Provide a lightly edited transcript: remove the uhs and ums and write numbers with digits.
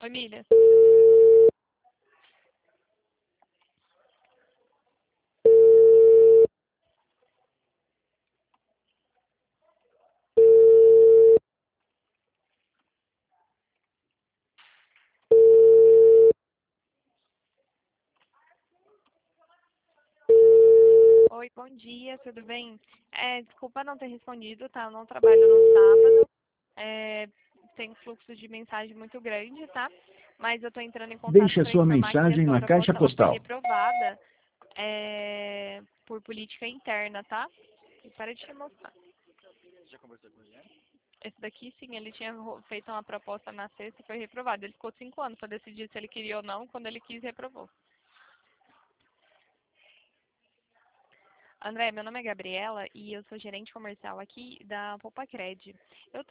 Oi, Milha. Oi, bom dia, tudo bem? Desculpa não ter respondido, tá? Eu não trabalho no sábado. É, tem um fluxo de mensagem muito grande, tá? Mas eu estou entrando em contato Deixe a para sua informar que a mensagem sua na caixa proposta ela foi postal. reprovada por política interna, tá? E para de te mostrar. Esse daqui, sim, ele tinha feito uma proposta na sexta e foi reprovado. Ele ficou 5 anos para decidir se ele queria ou não. Quando ele quis, reprovou. André, meu nome é Gabriela e eu sou gerente comercial aqui da Poupa Cred. Eu